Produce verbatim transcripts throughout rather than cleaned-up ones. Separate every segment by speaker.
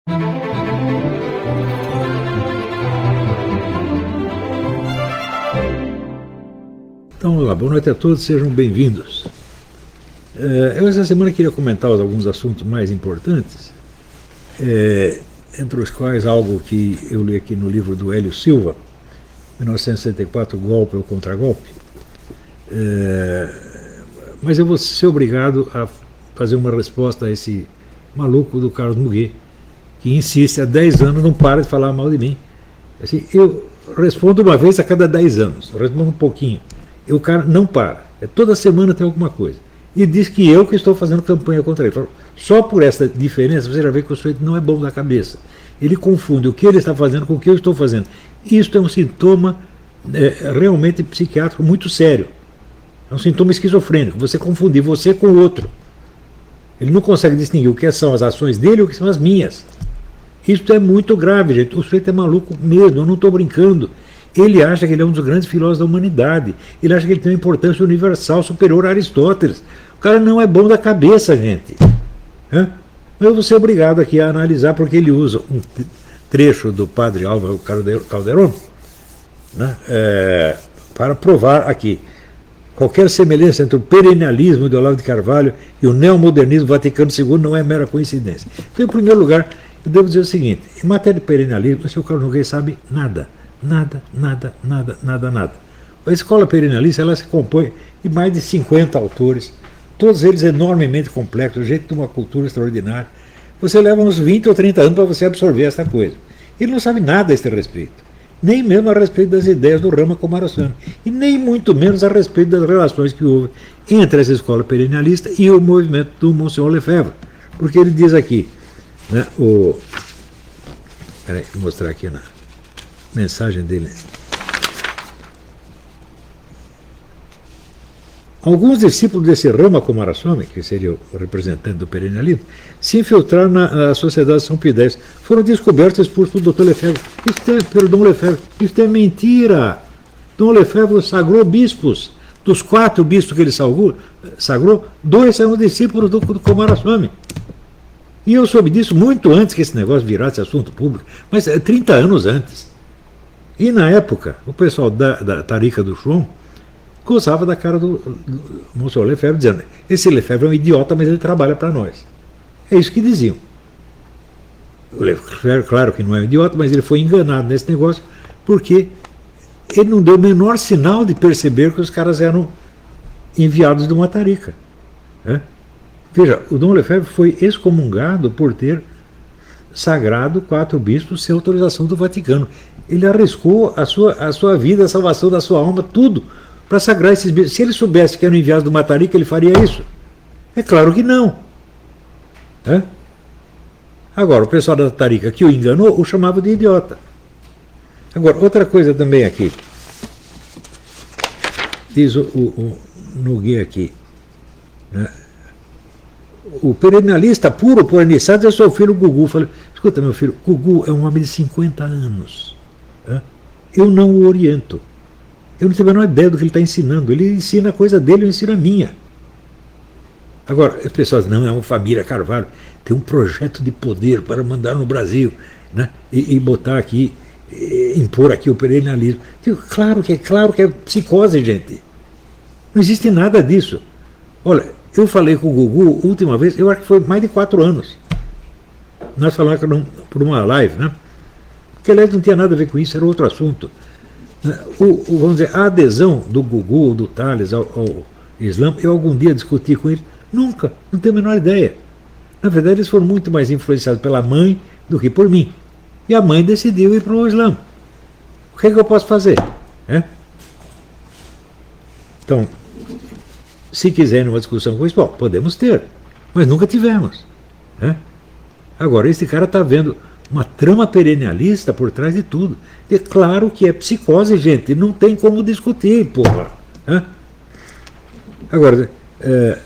Speaker 1: Então, olá, boa noite a todos, sejam bem-vindos. Eu essa semana queria comentar alguns assuntos mais importantes, é, entre os quais algo que eu li aqui no livro do Hélio Silva, mil novecentos e sessenta e quatro, Golpe ou Contragolpe, é, mas eu vou ser obrigado a fazer uma resposta a esse maluco do Carlos Muguet, que insiste há dez anos, não para de falar mal de mim. Assim, eu respondo uma vez a cada dez anos, eu respondo um pouquinho. E o cara não para. É, toda semana tem alguma coisa. E diz que eu que estou fazendo campanha contra ele. Só por essa diferença você já vê que o sujeito não é bom da cabeça. Ele confunde o que ele está fazendo com o que eu estou fazendo. Isso é um sintoma é, realmente psiquiátrico muito sério. É um sintoma esquizofrênico. Você confundir você com o outro. Ele não consegue distinguir o que são as ações dele e o que são as minhas. Isso é muito grave, gente. O sujeito é maluco mesmo, eu não estou brincando. Ele acha que ele é um dos grandes filósofos da humanidade. Ele acha que ele tem uma importância universal superior a Aristóteles. O cara não é bom da cabeça, gente. É? Eu vou ser obrigado aqui a analisar, porque ele usa um trecho do padre Álvaro Calderón, né, é, para provar aqui qualquer semelhança entre o perennialismo de Olavo de Carvalho e o neomodernismo Vaticano segundo não é mera coincidência. Então, em primeiro lugar, eu devo dizer o seguinte: em matéria de perennialismo, o senhor Carlos Nogueira sabe nada. Nada, nada, nada, nada, nada. A escola perennialista ela se compõe de mais de cinquenta autores, todos eles enormemente complexos, gente de uma cultura extraordinária. Você leva uns vinte ou trinta anos para você absorver essa coisa. Ele não sabe nada a este respeito, nem mesmo a respeito das ideias do Rama Coomaraswamy, e nem muito menos a respeito das relações que houve entre essa escola perennialista e o movimento do Monsenhor Lefebvre. Porque ele diz aqui, né, o... Peraí, vou mostrar aqui na mensagem dele. Alguns discípulos desse Rama Coomaraswamy, que seria o representante do perennialismo, se infiltraram na, na Sociedade São Pidécio. Foram descobertos e expulsos pelo doutor Lefebvre. Isso é, pelo Dom Lefebvre. Isso é mentira. Dom Lefebvre sagrou bispos. Dos quatro bispos que ele sagrou, sagrou dois eram discípulos do, do Coomaraswamy. E eu soube disso muito antes que esse negócio virasse assunto público, mas trinta anos antes. E na época, o pessoal da, da Tarica do João gozava da cara do, do Monsenhor Lefebvre, dizendo: esse Lefebvre é um idiota, mas ele trabalha para nós. É isso que diziam. O Lefebvre, claro que não é um idiota, mas ele foi enganado nesse negócio, porque ele não deu o menor sinal de perceber que os caras eram enviados de uma Tarica. Né? Veja, o Dom Lefebvre foi excomungado por ter sagrado quatro bispos sem autorização do Vaticano. Ele arriscou a sua, a sua vida, a salvação da sua alma, tudo, para sagrar esses bispos. Se ele soubesse que eram enviados do Matarica, ele faria isso? É claro que não. É? Agora, o pessoal da Tarica que o enganou, o chamava de idiota. Agora, outra coisa também aqui. Diz o, o, o Nogueira aqui, né? O perennialista puro, por iniciado, é seu filho Gugu. Eu falei: escuta, meu filho, Gugu é um homem de cinquenta anos. Né? Eu não o oriento. Eu não tenho a menor ideia do que ele está ensinando. Ele ensina a coisa dele, eu ensino a minha. Agora, as pessoas, não, é uma família Carvalho, tem um projeto de poder para mandar no Brasil, né? e, e botar aqui, e, impor aqui o perennialismo. Digo, claro que é, claro que é psicose, gente. Não existe nada disso. Olha, eu falei com o Gugu, última vez, eu acho que foi mais de quatro anos. Nós falamos por uma live, né? Que aliás não tinha nada a ver com isso, era outro assunto. O, o, vamos dizer, a adesão do Gugu, do Tales ao, ao Islã, eu algum dia discuti com ele? Nunca, não tenho a menor ideia. Na verdade, eles foram muito mais influenciados pela mãe do que por mim. E a mãe decidiu ir para o Islã. O que é que eu posso fazer? É? Então, se quiserem uma discussão com isso, bom, podemos ter, mas nunca tivemos. É? Agora, esse cara está vendo uma trama perennialista por trás de tudo. É claro que é psicose, gente, não tem como discutir, porra. É? Agora, é,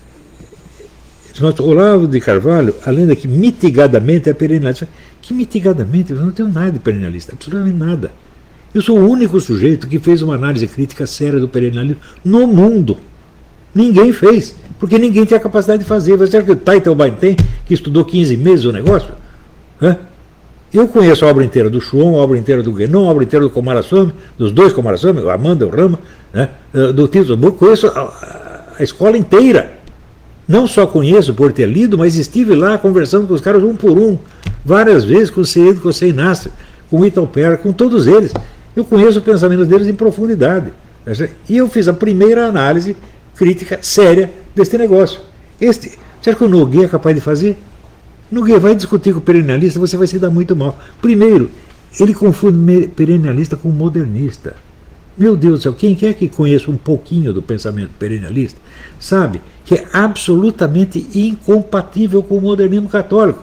Speaker 1: Olavo de Carvalho, além de que mitigadamente é perennialista, que mitigadamente eu não tenho nada de perennialista, absolutamente nada. Eu sou o único sujeito que fez uma análise crítica séria do perennialismo no mundo. Ninguém fez, porque ninguém tem a capacidade de fazer. Você acha que o Title Biden tem, que estudou quinze meses o negócio? Né? Eu conheço a obra inteira do Chuon, a obra inteira do Guénon, a obra inteira do Coomaraswamy, dos dois Coomaraswamy, o Amanda e o Rama, né? Do Tito Burco, conheço a, a escola inteira. Não só conheço por ter lido, mas estive lá conversando com os caras um por um, várias vezes, com o Seyd, com o Sei Nasser, com o Ital Perra, com todos eles. Eu conheço o pensamento deles em profundidade. E eu fiz a primeira análise crítica séria deste negócio. Este, você acha que o Nogueira é capaz de fazer? Nogueira vai discutir com o perennialista, você vai se dar muito mal. Primeiro, ele confunde perennialista com modernista. Meu Deus do céu, quem quer que conheça um pouquinho do pensamento perennialista, sabe que é absolutamente incompatível com o modernismo católico.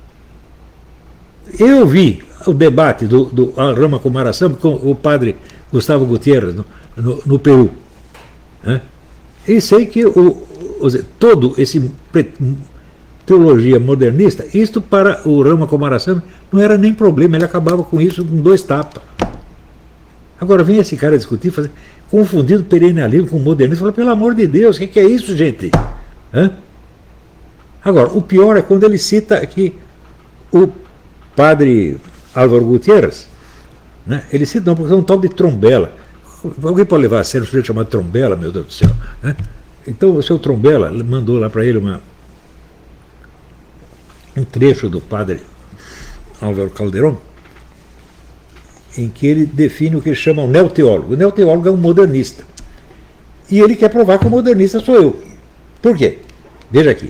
Speaker 1: Eu vi o debate do, do Rama Coomaraswamy com o padre Gustavo Gutierrez no, no, no Peru. Né? E sei que o, o, todo esse teologia modernista, isto para o Rama Coomaraswamy não era nem problema, ele acabava com isso com dois tapas. Agora vem esse cara discutir, fazer, confundindo perennialismo com modernismo, fala, pelo amor de Deus, o que, que é isso, gente? Hã? Agora, o pior é quando ele cita aqui o padre Álvaro Gutierrez, né? Ele cita, não, porque é um tal de Trombela. Alguém pode levar a sério um sujeito chamado Trombela, meu Deus do céu? Né? Então o seu Trombela mandou lá para ele uma, um trecho do padre Álvaro Calderón, em que ele define o que ele chama um neoteólogo. O neoteólogo é um modernista. E ele quer provar que o modernista sou eu. Por quê? Veja aqui.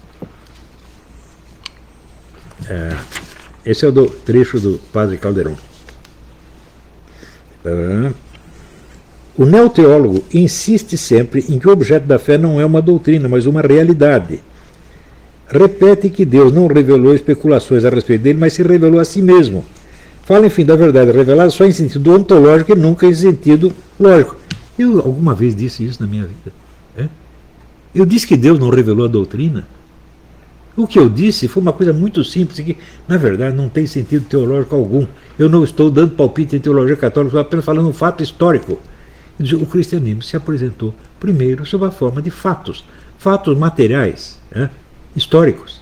Speaker 1: É, esse é o do trecho do padre Calderón. O neoteólogo insiste sempre em que o objeto da fé não é uma doutrina, mas uma realidade. Repete que Deus não revelou especulações a respeito dele, mas se revelou a si mesmo. Fala, enfim, da verdade revelada só em sentido ontológico e nunca em sentido lógico. Eu alguma vez disse isso na minha vida. É? Eu disse que Deus não revelou a doutrina. O que eu disse foi uma coisa muito simples, que, na verdade, não tem sentido teológico algum. Eu não estou dando palpite em teologia católica, estou apenas falando um fato histórico. O cristianismo se apresentou primeiro sob a forma de fatos, fatos materiais, é? históricos,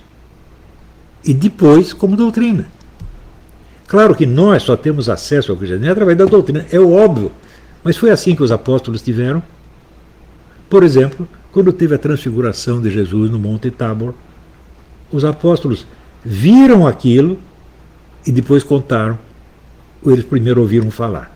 Speaker 1: e depois como doutrina. Claro que nós só temos acesso ao cristianismo através da doutrina, é óbvio, mas foi assim que os apóstolos tiveram. Por exemplo, quando teve a transfiguração de Jesus no Monte Tabor, os apóstolos viram aquilo e depois contaram, ou eles primeiro ouviram falar.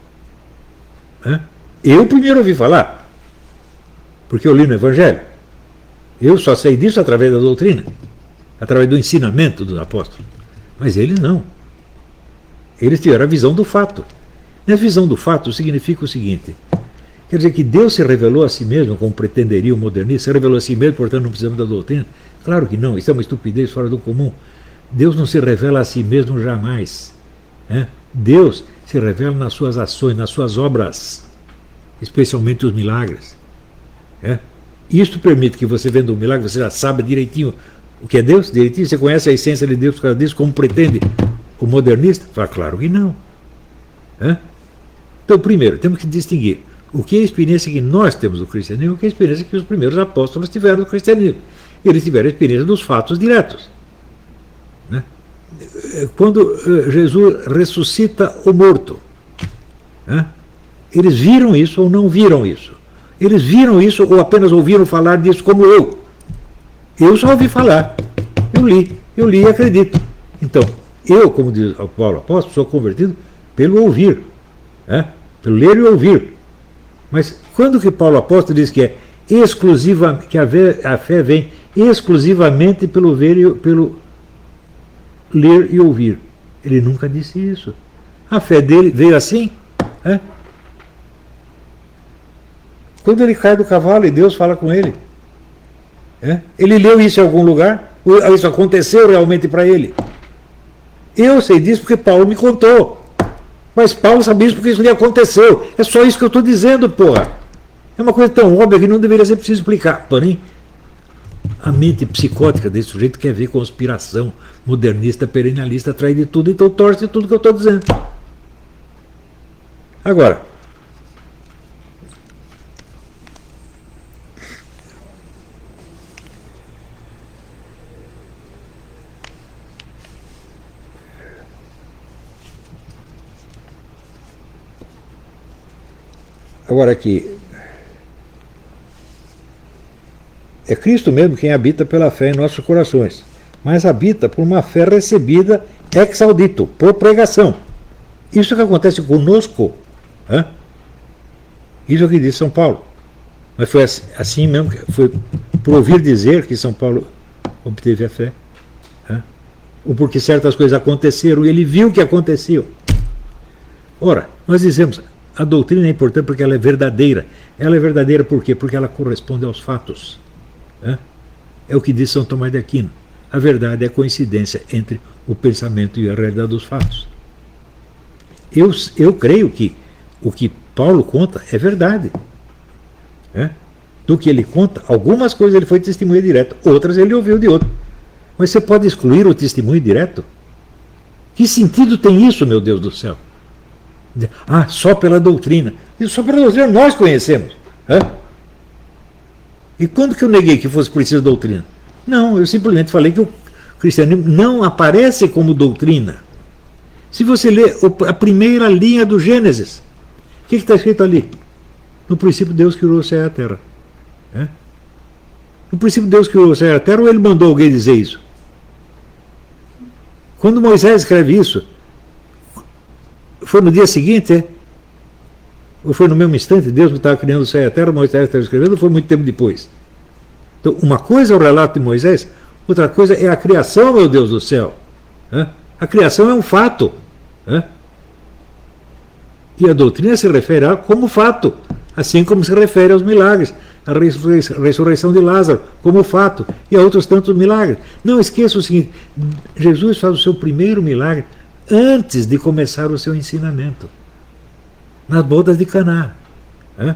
Speaker 1: Hã? Eu primeiro ouvi falar, porque eu li no Evangelho. Eu só sei disso através da doutrina, através do ensinamento dos apóstolos. Mas eles não. Eles tiveram a visão do fato. E a visão do fato significa o seguinte: quer dizer que Deus se revelou a si mesmo, como pretenderia o modernista, se revelou a si mesmo, portanto não precisamos da doutrina? Claro que não, isso é uma estupidez fora do comum. Deus não se revela a si mesmo jamais. Né? Deus se revela nas suas ações, nas suas obras, especialmente os milagres. É? Isto permite que você, vendo um milagre, você já sabe direitinho o que é Deus, direitinho, você conhece a essência de Deus por causa disso, como pretende o modernista? Fala, claro que não. É? Então, primeiro, temos que distinguir o que é a experiência que nós temos do cristianismo e o que é a experiência que os primeiros apóstolos tiveram do cristianismo. Eles tiveram a experiência dos fatos diretos. Né? Quando Jesus ressuscita o morto, né? Eles viram isso ou não viram isso? Eles viram isso ou apenas ouviram falar disso como eu? Eu só ouvi falar. Eu li, eu li e acredito. Então, eu, como diz o Paulo Apóstolo, sou convertido pelo ouvir. Né? Pelo ler e ouvir. Mas quando que Paulo Apóstolo diz que é exclusiva, que a fé, a fé vem exclusivamente pelo ver e pelo ler e ouvir? Ele nunca disse isso. A fé dele veio assim. É? Quando ele cai do cavalo e Deus fala com ele. É? Ele leu isso em algum lugar? Isso aconteceu realmente para ele? Eu sei disso porque Paulo me contou. Mas Paulo sabia isso porque isso lhe aconteceu. É só isso que eu estou dizendo, porra. É uma coisa tão óbvia que não deveria ser preciso explicar. Porém, a mente psicótica desse sujeito quer ver conspiração modernista, perennialista, atrás de tudo, então torce tudo que eu estou dizendo. Agora, Agora aqui, é Cristo mesmo quem habita pela fé em nossos corações, mas habita por uma fé recebida ex audito, por pregação. Isso que acontece conosco. Hein? Isso é o que diz São Paulo. Mas foi assim, assim mesmo, foi por ouvir dizer que São Paulo obteve a fé. Hein? Ou porque certas coisas aconteceram e ele viu que aconteciam. Ora, nós dizemos, a doutrina é importante porque ela é verdadeira. Ela é verdadeira por quê? Porque ela corresponde aos fatos. Hein? É o que diz São Tomás de Aquino. A verdade é a coincidência entre o pensamento e a realidade dos fatos. Eu, eu creio que o que Paulo conta é verdade. É? Do que ele conta, algumas coisas ele foi testemunha direto, outras ele ouviu de outro. Mas você pode excluir o testemunho direto? Que sentido tem isso, meu Deus do céu? Ah, só pela doutrina. E só pela doutrina nós conhecemos. É? E quando que eu neguei que fosse preciso doutrina? Não, eu simplesmente falei que o cristianismo não aparece como doutrina. Se você ler a primeira linha do Gênesis, o que está escrito ali? No princípio Deus criou o céu e a terra. É? No princípio Deus criou o céu e a terra, ou ele mandou alguém dizer isso? Quando Moisés escreve isso, foi no dia seguinte, é? Ou foi no mesmo instante, Deus estava criando o céu e a terra, Moisés estava escrevendo, ou foi muito tempo depois? Então, uma coisa é o relato de Moisés, outra coisa é a criação, meu Deus do céu. É? A criação é um fato. É? E a doutrina se refere a como fato, assim como se refere aos milagres, a ressurreição de Lázaro como fato, e a outros tantos milagres. Não esqueça o seguinte, Jesus faz o seu primeiro milagre antes de começar o seu ensinamento, nas bodas de Caná. É?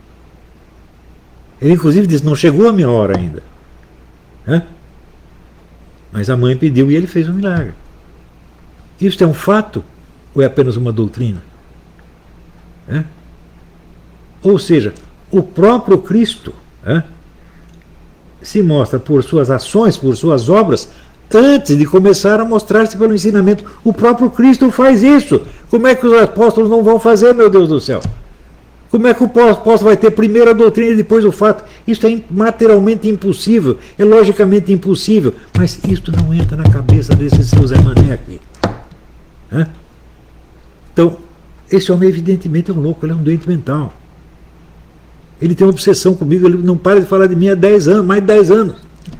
Speaker 1: Ele inclusive diz, não chegou a minha hora ainda. É? Mas a mãe pediu e ele fez um milagre. Isso é um fato ou é apenas uma doutrina? É? Ou seja, o próprio Cristo é, se mostra por suas ações, por suas obras, antes de começar a mostrar-se pelo ensinamento. O próprio Cristo faz isso. Como é que os apóstolos não vão fazer, meu Deus do céu? Como é que o apóstolo vai ter primeiro a doutrina e depois o fato? Isso é materialmente impossível, é logicamente impossível, mas isso não entra na cabeça desse seu Zé Mané aqui. É? Então, esse homem evidentemente é um louco, ele é um doente mental. Ele tem uma obsessão comigo, ele não para de falar de mim há dez anos, mais de dez anos.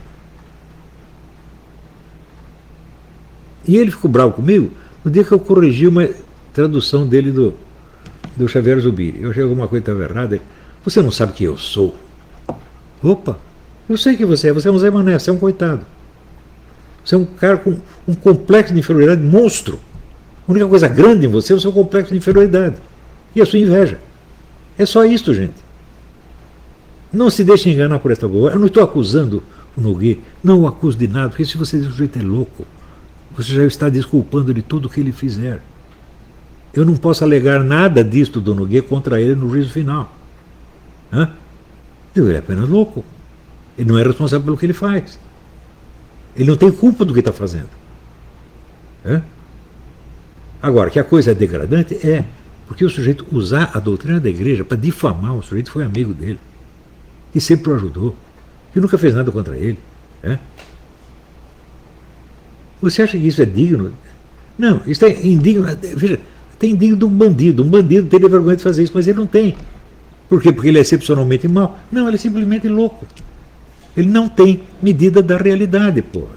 Speaker 1: E ele ficou bravo comigo no dia que eu corrigi uma tradução dele do, do Xavier Zubiri. Eu achei alguma coisa que estava errada. Ele, você não sabe quem eu sou? Opa, eu sei que você é, você é um Zé Mané, você é um coitado. Você é um cara com um complexo de inferioridade monstro. A única coisa grande em você é o seu complexo de inferioridade. E a sua inveja. É só isso, gente. Não se deixe enganar por esta boa. Eu não estou acusando o Nogueira. Não o acuso de nada, porque se você diz que o sujeito é louco, você já está desculpando de tudo o que ele fizer. Eu não posso alegar nada disto do Nogueira contra ele no juízo final. Hã? Ele é apenas louco. Ele não é responsável pelo que ele faz. Ele não tem culpa do que está fazendo. Hã? Agora, que a coisa é degradante, é porque o sujeito usar a doutrina da igreja para difamar o sujeito foi amigo dele, que sempre o ajudou, que nunca fez nada contra ele. É? Você acha que isso é digno? Não, isso é indigno. Veja, tem indigno de um bandido. Um bandido teria vergonha de fazer isso, mas ele não tem. Por quê? Porque ele é excepcionalmente mau? Não, ele é simplesmente louco. Ele não tem medida da realidade, porra.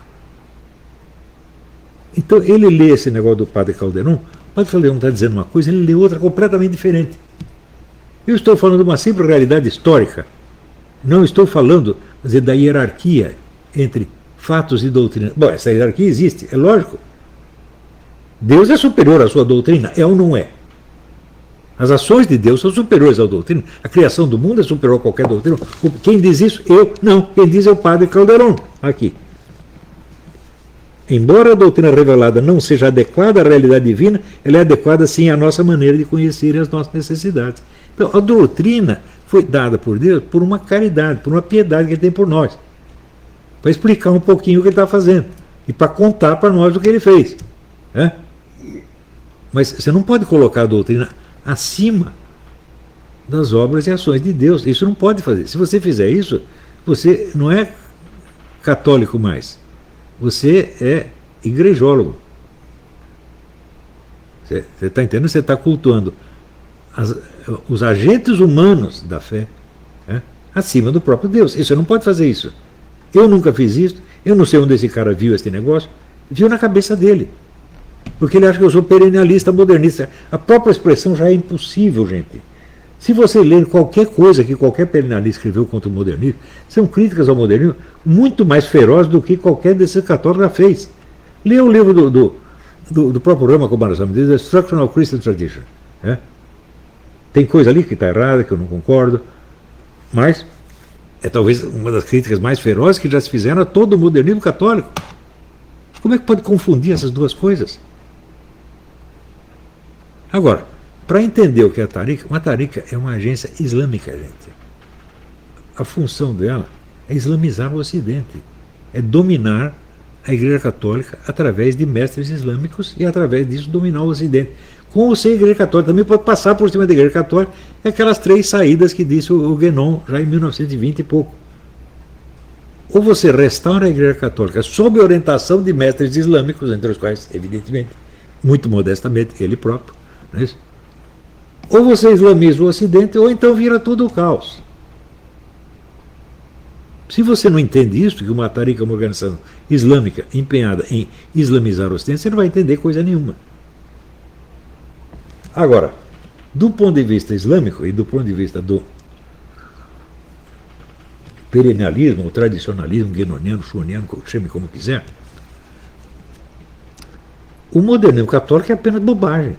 Speaker 1: Então, ele lê esse negócio do padre Calderon, o padre Calderon está dizendo uma coisa, ele lê outra completamente diferente. Eu estou falando de uma simples realidade histórica. Não estou falando, quer dizer, da hierarquia entre fatos e doutrina. Bom, essa hierarquia existe, é lógico. Deus é superior à sua doutrina, é ou não é? As ações de Deus são superiores à doutrina. A criação do mundo é superior a qualquer doutrina. Quem diz isso? Eu. Não. Quem diz é o padre Calderon. Aqui. Embora a doutrina revelada não seja adequada à realidade divina, ela é adequada sim à nossa maneira de conhecer as nossas necessidades. Então, a doutrina foi dada por Deus por uma caridade, por uma piedade que ele tem por nós. Para explicar um pouquinho o que ele está fazendo. E para contar para nós o que ele fez. É? Mas você não pode colocar a doutrina acima das obras e ações de Deus. Isso não pode fazer. Se você fizer isso, você não é católico mais. Você é igrejólogo. Você está entendendo? Você está cultuando as, os agentes humanos da fé, né, acima do próprio Deus. Isso, você não pode fazer isso. Eu nunca fiz isso. Eu não sei onde esse cara viu esse negócio. Viu na cabeça dele. Porque ele acha que eu sou perennialista, modernista. A própria expressão já é impossível, gente. Se você ler qualquer coisa que qualquer perennialista escreveu contra o modernismo, são críticas ao modernismo muito mais ferozes do que qualquer desses católicos já fez. Lê o livro do, do, do, do próprio Rama Komarasamy, The Destruction of Christian Tradition. Né? Tem coisa ali que está errada, que eu não concordo, mas é talvez uma das críticas mais ferozes que já se fizeram a todo o modernismo católico. Como é que pode confundir essas duas coisas? Agora, para entender o que é a Tariqa, uma Tariqa é uma agência islâmica, gente. A função dela é islamizar o Ocidente, é dominar a Igreja Católica através de mestres islâmicos e através disso dominar o Ocidente. Com ou sem a Igreja Católica, também pode passar por cima da Igreja Católica, é aquelas três saídas que disse o Guénon já em mil novecentos e vinte e pouco. Ou você restaura a Igreja Católica sob orientação de mestres islâmicos, entre os quais, evidentemente, muito modestamente, ele próprio, não é isso? Ou você islamiza o Ocidente, ou então vira tudo o caos. Se você não entende isso, que uma Tariqa é uma organização islâmica empenhada em islamizar o Ocidente, você não vai entender coisa nenhuma. Agora, do ponto de vista islâmico e do ponto de vista do perennialismo, o tradicionalismo, guénoniano, schwanniano, chame como quiser, o modernismo católico é apenas bobagem.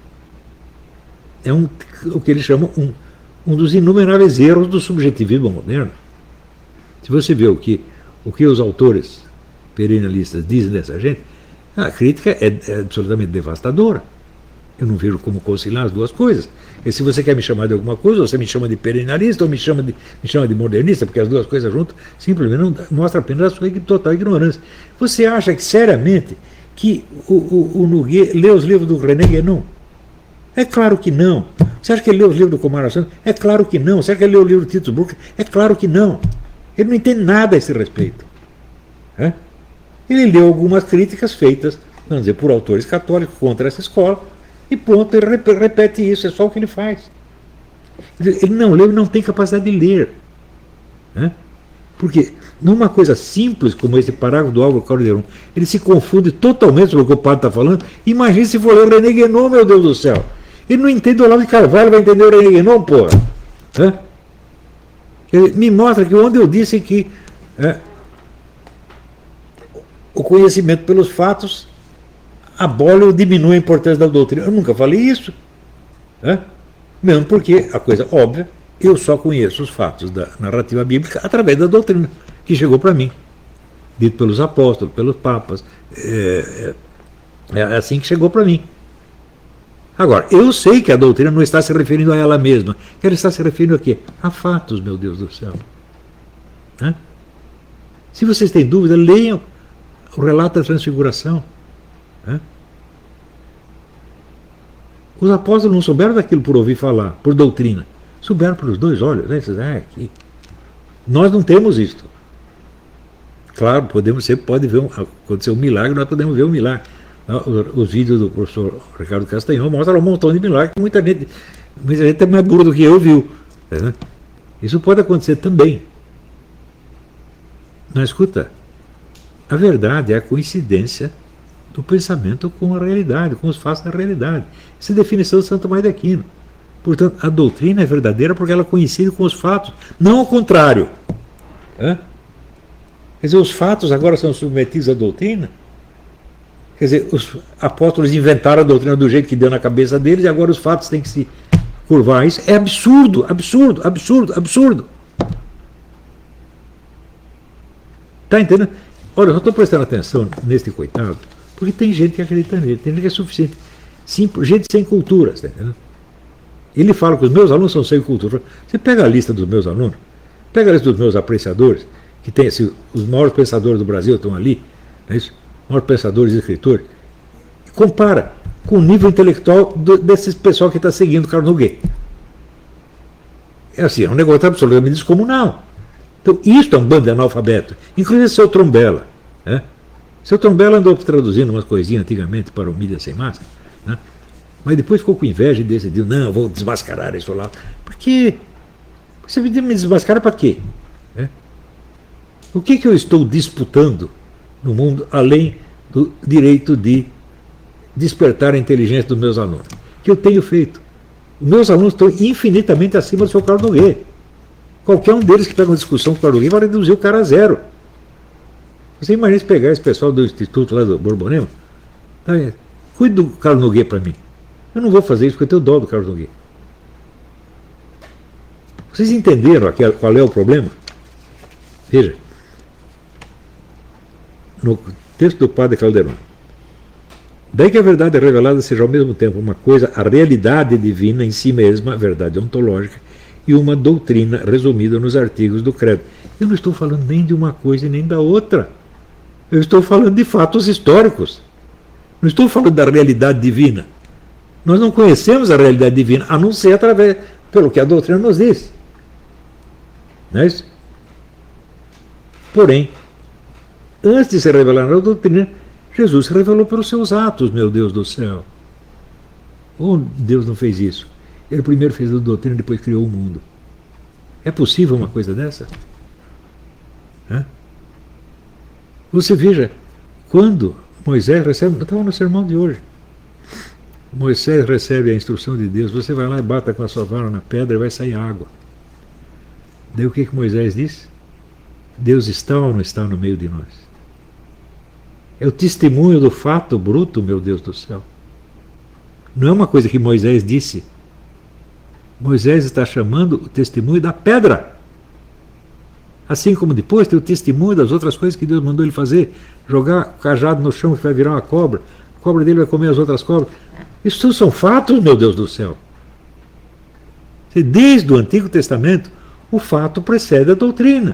Speaker 1: É um, o que eles chamam um, um dos inumeráveis erros do subjetivismo moderno. Se você vê o que, o que os autores perennialistas dizem dessa gente, a crítica é, é absolutamente devastadora. Eu não vejo como conciliar as duas coisas. E se você quer me chamar de alguma coisa, você me chama de perennialista ou me chama de, me chama de modernista, porque as duas coisas juntas simplesmente não mostram apenas a sua total ignorância. Você acha que, seriamente, que o, o, o Nogueira lê os livros do René Guénon? É claro que não. Você acha que ele leu os livros do Komarasamy? É claro que não. Você acha que ele leu o livro do Tito Brooks? É claro que não. Ele não entende nada a esse respeito. É? Ele leu algumas críticas feitas, vamos dizer, por autores católicos contra essa escola, e pronto, ele repete isso, é só o que ele faz. Ele não leu e não tem capacidade de ler. É? Porque numa coisa simples como esse parágrafo do Álvaro Caldeirão, ele se confunde totalmente sobre o que o padre está falando. Imagine se for ler o René Guénon, meu Deus do céu. Ele não entende o Olavo de Carvalho, vai entender o René Guénon, porra. É? Ele me mostra que onde eu disse que é, o conhecimento pelos fatos abole ou diminui a importância da doutrina. Eu nunca falei isso. É? Mesmo porque a coisa óbvia, eu só conheço os fatos da narrativa bíblica através da doutrina que chegou para mim, dito pelos apóstolos, pelos papas. É, é, é assim que chegou para mim. Agora, eu sei que a doutrina não está se referindo a ela mesma, que ela está se referindo a quê? A fatos, meu Deus do céu. É? Se vocês têm dúvida, leiam o relato da transfiguração. É? Os apóstolos não souberam daquilo por ouvir falar, por doutrina. Souberam pelos dois olhos. Né? Ah, aqui. Nós não temos isto. Claro, podemos ser, pode ver um, acontecer um milagre, nós podemos ver um milagre. Os, os vídeos do professor Ricardo Castanhon mostram um montão de milagres que muita gente, muita gente é mais burra do que eu viu. Né? Isso pode acontecer também. Não escuta. A verdade é a coincidência do pensamento com a realidade, com os fatos da realidade. Essa é a definição de Santo Tomás de Aquino. Portanto, a doutrina é verdadeira porque ela coincide com os fatos, não ao contrário. É? Quer dizer, os fatos agora são submetidos à doutrina. Quer dizer, os apóstolos inventaram a doutrina do jeito que deu na cabeça deles e agora os fatos têm que se curvar a isso. É absurdo, absurdo, absurdo, absurdo. Está entendendo? Olha, eu só estou prestando atenção neste coitado, porque tem gente que acredita nele, tem gente que é suficiente. Simples, gente sem cultura, está entendendo? Ele fala que os meus alunos são sem cultura. Você pega a lista dos meus alunos, pega a lista dos meus apreciadores, que tem assim, os maiores pensadores do Brasil estão ali, não é isso? Os maiores pensadores e escritores, e compara com o nível intelectual do, desses pessoal que está seguindo o Carlos Nogueira. É assim, é um negócio absolutamente descomunal. Então, isto é um bando de analfabeto. Inclusive seu Trombella. Né? Seu Trombella andou traduzindo umas coisinhas antigamente para o Mídia Sem Máscara, né? Mas depois ficou com inveja e decidiu, não, vou desmascarar isso lá. Porque você me desmascara para quê? Né? O que, que eu estou disputando no mundo, além do direito de despertar a inteligência dos meus alunos? Que eu tenho feito. Os meus alunos estão infinitamente acima do seu Carlos Nogueira. Qualquer um deles que pega uma discussão com o Carlos Nogueira vai reduzir o cara a zero. Você imagina se pegar esse pessoal do Instituto lá do Borborema, tá? Cuide do Carlos Nogueira para mim. Eu não vou fazer isso porque eu tenho dó do Carlos Nogueira. Vocês entenderam aqui qual é o problema? Veja, no texto do padre Calderon. Daí que a verdade revelada seja ao mesmo tempo uma coisa, a realidade divina em si mesma, a verdade ontológica, e uma doutrina resumida nos artigos do credo. Eu não estou falando nem de uma coisa e nem da outra. Eu estou falando de fatos históricos. Não estou falando da realidade divina. Nós não conhecemos a realidade divina, a não ser através, pelo que a doutrina nos diz. Não é isso? Porém, antes de se revelar na doutrina, Jesus se revelou pelos seus atos, meu Deus do céu. Ou Deus não fez isso? Ele primeiro fez a doutrina, depois criou o mundo. É possível uma coisa dessa? Hã? Você veja, quando Moisés recebe, eu estava no sermão de hoje, Moisés recebe a instrução de Deus, você vai lá e bata com a sua vara na pedra e vai sair água. Daí o que, que Moisés disse? Deus está ou não está no meio de nós? É o testemunho do fato bruto, meu Deus do céu. Não é uma coisa que Moisés disse. Moisés está chamando o testemunho da pedra. Assim como depois tem o testemunho das outras coisas que Deus mandou ele fazer. Jogar o cajado no chão que vai virar uma cobra. A cobra dele vai comer as outras cobras. Isso tudo são fatos, meu Deus do céu. Desde o Antigo Testamento, o fato precede a doutrina.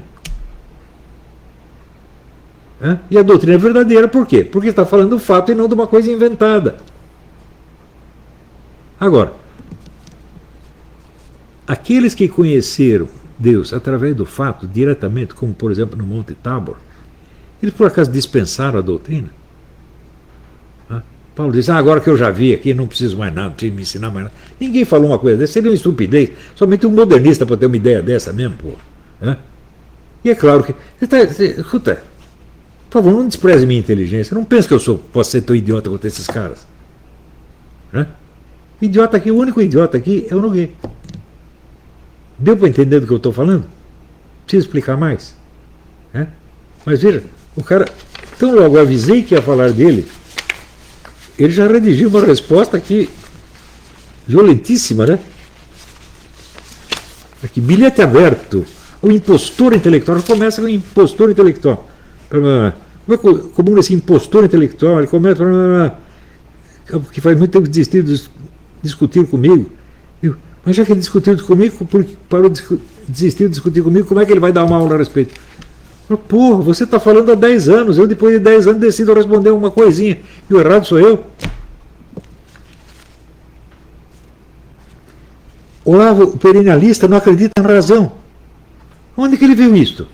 Speaker 1: É? E a doutrina é verdadeira, por quê? Porque está falando do fato e não de uma coisa inventada. Agora, aqueles que conheceram Deus através do fato, diretamente, como por exemplo no Monte Tabor, eles por acaso dispensaram a doutrina? É? Paulo diz, ah, agora que eu já vi aqui, não preciso mais nada, não preciso me ensinar mais nada. Ninguém falou uma coisa dessa, seria uma estupidez. Somente um modernista para ter uma ideia dessa mesmo, pô. É? E é claro que... Você tá, você, escuta... Por favor, não despreze minha inteligência. Não pense que eu sou, posso ser tão idiota quanto esses caras. Né? Idiota aqui, o único idiota aqui é o Nogueira. Deu para entender do que eu estou falando? Preciso explicar mais? Né? Mas veja, o cara... Então logo avisei que ia falar dele. Ele já redigiu uma resposta aqui violentíssima, né? Aqui, bilhete aberto. O impostor intelectual. Começa com o impostor intelectual. Como esse impostor intelectual, ele começa que faz muito tempo que desistiu de discutir comigo. Eu, mas já que ele discutiu comigo, porque parou de desistir de discutir comigo, como é que ele vai dar uma aula a respeito? Eu, porra, você está falando há dez anos, eu depois de dez anos decido responder uma coisinha, e o errado sou eu. Olavo, o perennialista, não acredita na razão. Onde que ele viu isto?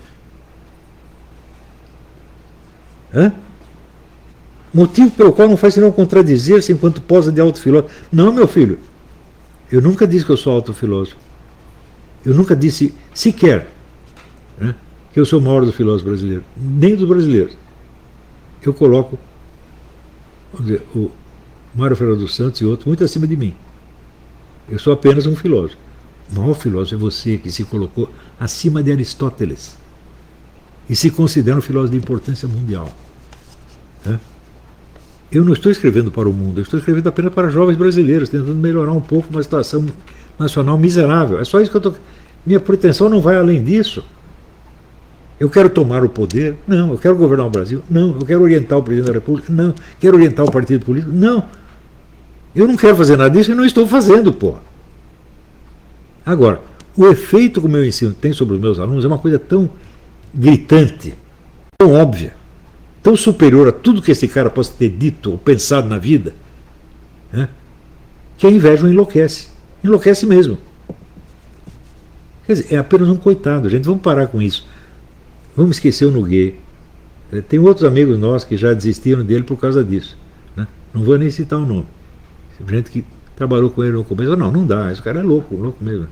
Speaker 1: Hã? Motivo pelo qual não faz senão contradizer-se enquanto posa de autofilósofo. Não, meu filho, eu nunca disse que eu sou autofilósofo. Eu nunca disse sequer, né, que eu sou o maior dos filósofos brasileiros, nem dos brasileiros. Eu coloco, vamos dizer, o Mário Ferreira dos Santos e outros muito acima de mim. Eu sou apenas um filósofo. O maior filósofo é você que se colocou acima de Aristóteles e se considera um filósofo de importância mundial. Né? Eu não estou escrevendo para o mundo, eu estou escrevendo apenas para jovens brasileiros, tentando melhorar um pouco uma situação nacional miserável. É só isso que eu estou... Minha pretensão não vai além disso. Eu quero tomar o poder? Não. Eu quero governar o Brasil? Não. Eu quero orientar o presidente da República? Não. Quero orientar o partido político? Não. Eu não quero fazer nada disso e não estou fazendo, pô. Agora, o efeito que o meu ensino tem sobre os meus alunos é uma coisa tão gritante, tão óbvia, tão superior a tudo que esse cara possa ter dito ou pensado na vida, né, que a inveja o enlouquece. Enlouquece mesmo. Quer dizer, é apenas um coitado, gente. Vamos parar com isso. Vamos esquecer o Nogueira. Tem outros amigos nossos que já desistiram dele por causa disso. Né? Não vou nem citar o nome. Gente que trabalhou com ele no começo. Não, não dá. Esse cara é louco, louco mesmo.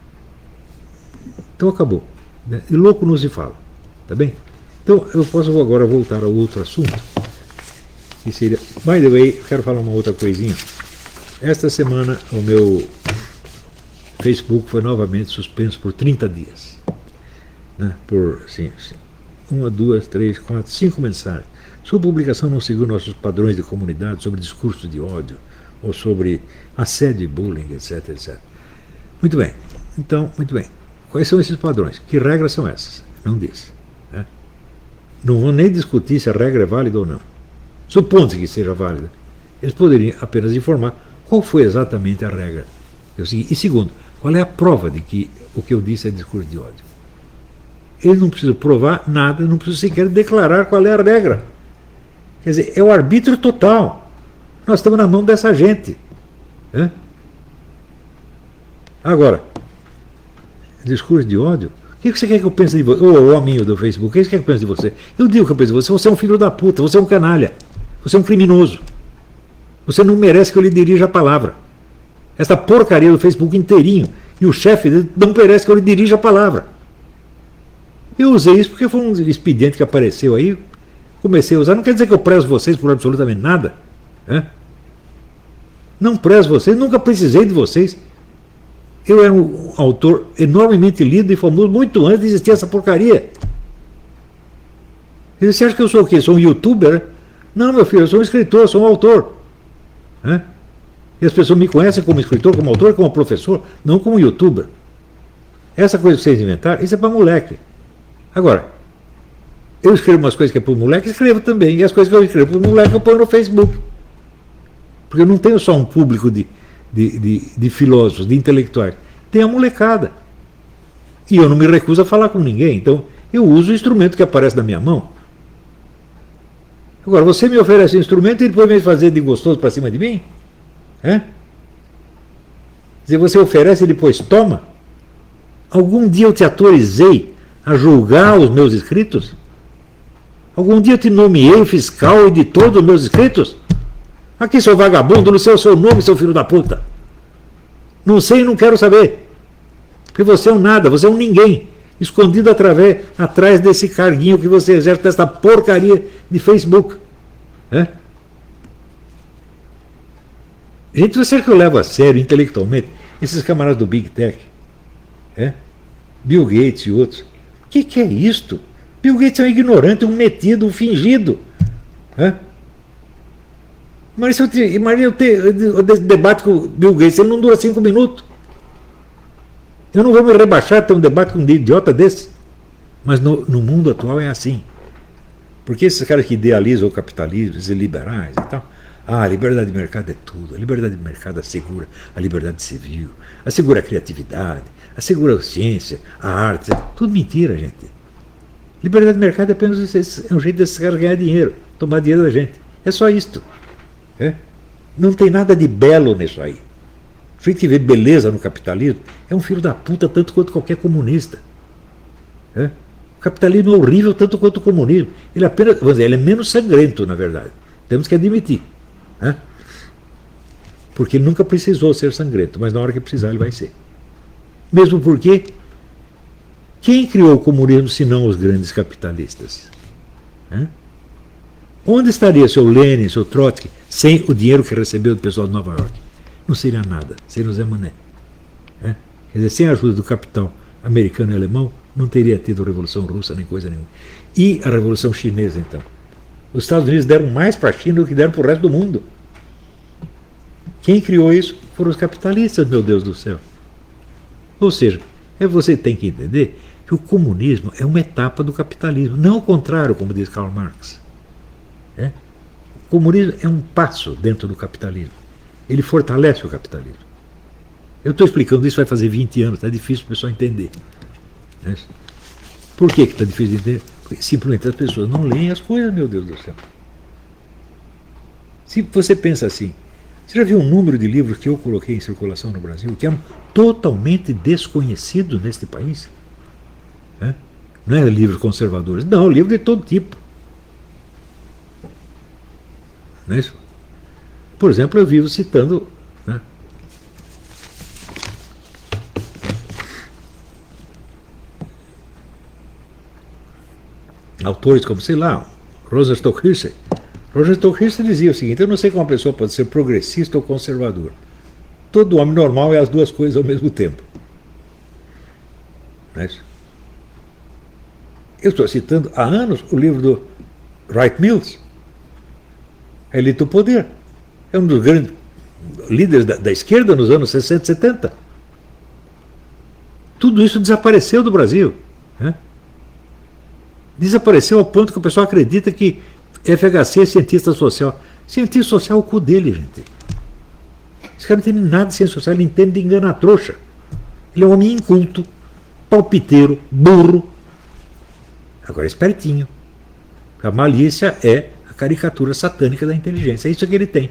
Speaker 1: Então acabou. Né? E louco não se fala. Tá bem? Então eu posso agora voltar ao outro assunto. Que seria. By the way, eu quero falar uma outra coisinha. Esta semana o meu Facebook foi novamente suspenso por trinta dias. Né? Por, assim, assim, uma, duas, três, quatro, cinco mensagens. Sua publicação não seguiu nossos padrões de comunidade sobre discurso de ódio, ou sobre assédio e bullying, etc, etcétera. Muito bem. Então, muito bem. Quais são esses padrões? Que regras são essas? Não disse. Né? Não vou nem discutir se a regra é válida ou não. Supondo que seja válida, eles poderiam apenas informar qual foi exatamente a regra. Eu segui. E segundo, qual é a prova de que o que eu disse é discurso de ódio? Eles não precisam provar nada, não precisam sequer declarar qual é a regra. Quer dizer, é o arbítrio total. Nós estamos na mão dessa gente. Né? Agora, discurso de ódio? O que você quer que eu pense de você? Ô, oh, amigo do Facebook, o que você quer que eu pense de você? Eu digo que eu penso de você, você é um filho da puta, você é um canalha, você é um criminoso. Você não merece que eu lhe dirija a palavra. Essa porcaria do Facebook inteirinho e o chefe dele não merece que eu lhe dirija a palavra. Eu usei isso porque foi um expediente que apareceu aí, comecei a usar. Não quer dizer que eu prezo vocês por absolutamente nada. Né? Não prezo vocês, nunca precisei de vocês. Eu era um autor enormemente lido e famoso muito antes de existir essa porcaria. E você acha que eu sou o quê? Sou um youtuber? Não, meu filho, eu sou um escritor, sou um autor. Né? E as pessoas me conhecem como escritor, como autor, como professor, não como youtuber. Essa coisa que vocês inventaram, isso é para moleque. Agora, eu escrevo umas coisas que é para o moleque, escrevo também. E as coisas que eu escrevo para o moleque eu ponho no Facebook. Porque eu não tenho só um público de, de, de, de filósofos, de intelectuais. Tem a molecada. E eu não me recuso a falar com ninguém. Então, eu uso o instrumento que aparece na minha mão. Agora, você me oferece um instrumento e depois vem fazer de gostoso para cima de mim? É? Quer dizer, você oferece e depois toma? Algum dia eu te autorizei a julgar os meus escritos? Algum dia eu te nomeei fiscal e editor dos meus escritos? Aqui, seu vagabundo, não sei o seu nome, seu filho da puta. Não sei e não quero saber. Porque você é um nada, você é um ninguém. Escondido através, atrás desse carguinho que você exerce dessa porcaria de Facebook. É? Gente, você acha que eu levo a sério, intelectualmente, esses camaradas do Big Tech? É? Bill Gates e outros. O que, que é isto? Bill Gates é um ignorante, um metido, um fingido. É? Mas se eu, te, imagina eu ter eu debate com o Bill Gates, ele não dura cinco minutos. Eu não vou me rebaixar a ter um debate com um idiota desse. Mas no, no mundo atual é assim. Porque esses caras que idealizam o capitalismo, esses liberais e tal, ah, a liberdade de mercado é tudo. A liberdade de mercado assegura a liberdade civil, assegura a criatividade, assegura a ciência, a arte. É tudo mentira, gente. Liberdade de mercado é apenas é um jeito desses caras ganhar dinheiro, tomar dinheiro da gente. É só isto. É? Não tem nada de belo nisso aí. O jeito que vê beleza no capitalismo é um filho da puta tanto quanto qualquer comunista. É? O capitalismo é horrível tanto quanto o comunismo. Ele apenas, vamos dizer, ele é menos sangrento, na verdade. Temos que admitir. É? Porque ele nunca precisou ser sangrento, mas na hora que precisar ele vai ser. Mesmo porque quem criou o comunismo se não os grandes capitalistas? É? Onde estaria seu Lenin, seu Trotsky, sem o dinheiro que recebeu do pessoal de Nova York? Não seria nada, seria o Zé Mané. É? Quer dizer, sem a ajuda do capital americano e alemão, não teria tido a Revolução Russa nem coisa nenhuma. E a Revolução Chinesa, então? Os Estados Unidos deram mais para a China do que deram para o resto do mundo. Quem criou isso foram os capitalistas, meu Deus do céu. Ou seja, é você tem que entender que o comunismo é uma etapa do capitalismo, não o contrário, como diz Karl Marx. É? O comunismo é um passo dentro do capitalismo. Ele fortalece o capitalismo. Eu estou explicando isso, vai fazer vinte anos, está difícil para o pessoal entender. É? Por que está difícil de entender? Porque simplesmente as pessoas não leem as coisas, meu Deus do céu. Se você pensa assim, Você já viu um número de livros que eu coloquei em circulação no Brasil que eram totalmente desconhecidos neste país? É? Não é livros conservadores, não, livro de todo tipo. Não é isso? Por exemplo, eu vivo citando, né, autores como, sei lá, Rosa Stockhausen. Rosa Stockhausen dizia o seguinte: eu não sei como uma pessoa pode ser progressista ou conservador. Todo homem normal é as duas coisas ao mesmo tempo. Não é isso? Eu estou citando há anos o livro do Wright Mills, A Elite do Poder. É um dos grandes líderes da, da esquerda nos anos sessenta e setenta. Tudo isso desapareceu do Brasil. Né? Desapareceu ao ponto que o pessoal acredita que F H C é cientista social. Cientista social é o cu dele, gente. Esse cara não entende nada de ciência social, ele entende de enganar trouxa. Ele é um homem inculto, palpiteiro, burro. Agora, espertinho. A malícia é a caricatura satânica da inteligência. É isso que ele tem.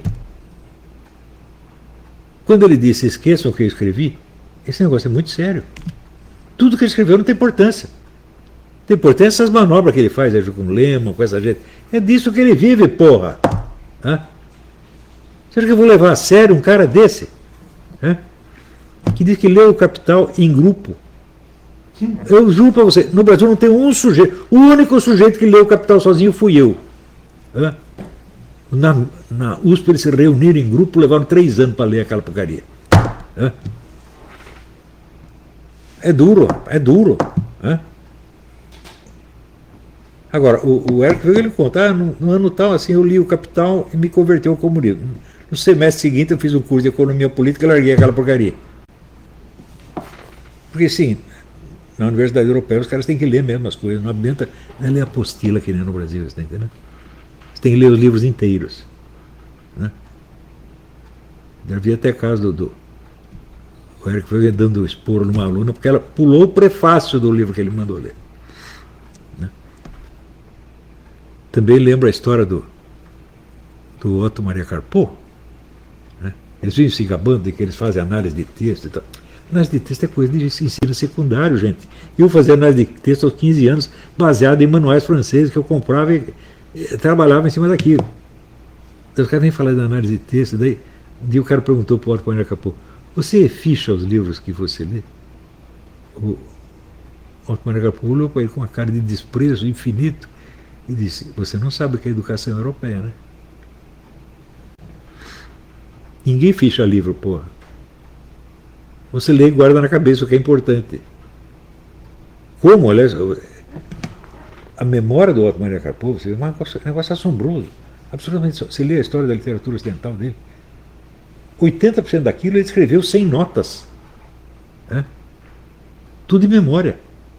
Speaker 1: Quando ele disse, esqueçam o que eu escrevi, esse negócio é muito sério. Tudo que ele escreveu não tem importância. Tem importância essas manobras que ele faz aí com o Lehman, com essa gente. É disso que ele vive, porra. Hã? Será que eu vou levar a sério um cara desse? Hã? Que diz que leu o Capital em grupo. Eu juro para você, no Brasil não tem um sujeito. O único sujeito que leu o Capital sozinho fui eu. Hã? Na, na U S P eles se reuniram em grupo, levaram três anos para ler aquela porcaria. Hã? É duro, é duro. Hã? Agora, o, o Eric Weigel, ele conta, ah, no, no ano tal, assim, eu li o Capital e me converteu ao comunismo. No semestre seguinte eu fiz um curso de economia política e larguei aquela porcaria. Porque, sim, na Universidade Europeia os caras têm que ler mesmo as coisas, não adianta não é ler apostila que nem no Brasil, você está entendendo? Você tem que ler os livros inteiros. Né? Já vi até caso do, do o Eric Weigel dando esporro numa aluna, porque ela pulou o prefácio do livro que ele mandou ler. Também lembro a história do, do Otto Maria Carpo. Né? Eles vivem se gabando de que eles fazem análise de texto e tal. Análise de texto é coisa de ensino secundário, gente. Eu fazia análise de texto aos quinze anos, baseado em manuais franceses que eu comprava e, e trabalhava em cima daquilo. Então os caras vêm falar de análise de texto, daí um dia o cara perguntou para o Otto Maria Carpo, você ficha os livros que você lê? O Otto Maria Carpo olhou para ele com uma cara de desprezo infinito e disse, você não sabe o que é educação europeia, né? Ninguém ficha livro, porra. Você lê e guarda na cabeça o que é importante. Como, aliás, a memória do Otto Maria Carpo, é um negócio, um negócio assombroso. Absolutamente. Você lê a história da literatura ocidental dele, oitenta por cento daquilo ele escreveu sem notas. Né? Tudo em memória.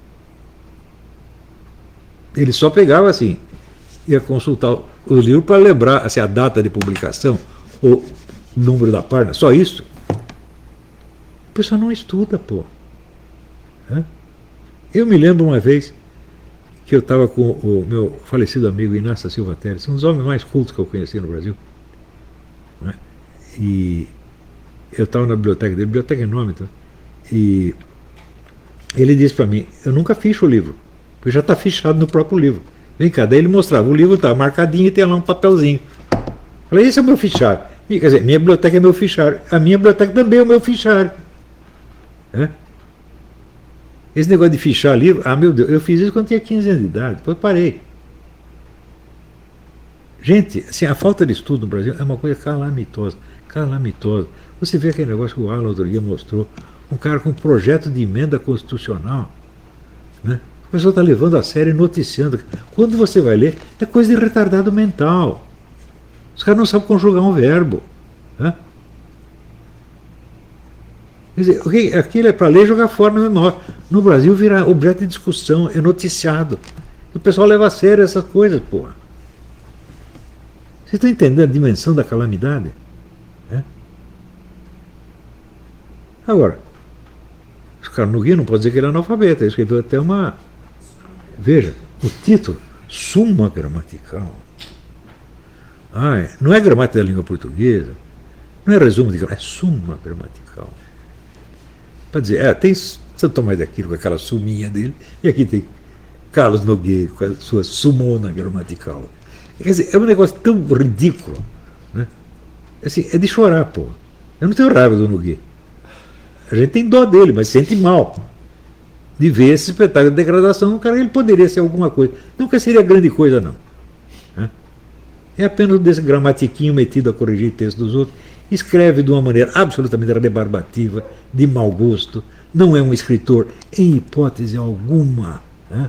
Speaker 1: Ele só pegava assim, ia consultar o livro para lembrar assim, a data de publicação, o número da página, só isso. O pessoal não estuda, pô. Hã? Eu me lembro uma vez que eu estava com o meu falecido amigo Inácio Silva Teres, um dos homens mais cultos que eu conheci no Brasil. Né? E eu estava na biblioteca dele, biblioteca enorme, então, e ele disse para mim, eu nunca ficho o livro, porque já está fichado no próprio livro. Vem cá, daí ele mostrava, o livro está marcadinho e tem lá um papelzinho. Eu falei, esse é o meu fichário. E, quer dizer, minha biblioteca é meu fichário. A minha biblioteca também é o meu fichário. É? Esse negócio de fichar livro, ah meu Deus, eu fiz isso quando tinha quinze anos de idade, depois parei. Gente, assim, a falta de estudo no Brasil é uma coisa calamitosa, calamitosa. Você vê aquele negócio que o Alan outro dia mostrou, um cara com um projeto de emenda constitucional, né? A pessoa está levando a sério e noticiando. Quando você vai ler, é coisa de retardado mental. Os caras não sabem conjugar um verbo. Né? Quer dizer, aquilo é para ler e jogar fora na memória. No Brasil vira objeto de discussão, é noticiado. O pessoal leva a sério essas coisas, porra. Vocês estão entendendo a dimensão da calamidade? É? Agora, os caras no guia não pode dizer que ele é analfabeta, ele escreveu até uma... Veja, o título, Suma Gramatical. Ah, é. Não é gramática da língua portuguesa, Não é resumo de gramática, é suma gramatical. Para dizer, é, tem Santo Tomás de Aquino com aquela suminha dele, e aqui tem Carlos Nogueira com a sua sumona gramatical. Quer dizer, é um negócio tão ridículo, né? Assim, é de chorar, pô. Eu não tenho raiva do Nogueira. A gente tem dó dele, mas sente mal de ver esse espetáculo de degradação. O cara, ele poderia ser alguma coisa. Nunca seria grande coisa, não. É apenas desse gramatiquinho metido a corrigir texto dos outros. Escreve de uma maneira absolutamente rebarbativa, de mau gosto. Não é um escritor, em hipótese alguma. Né?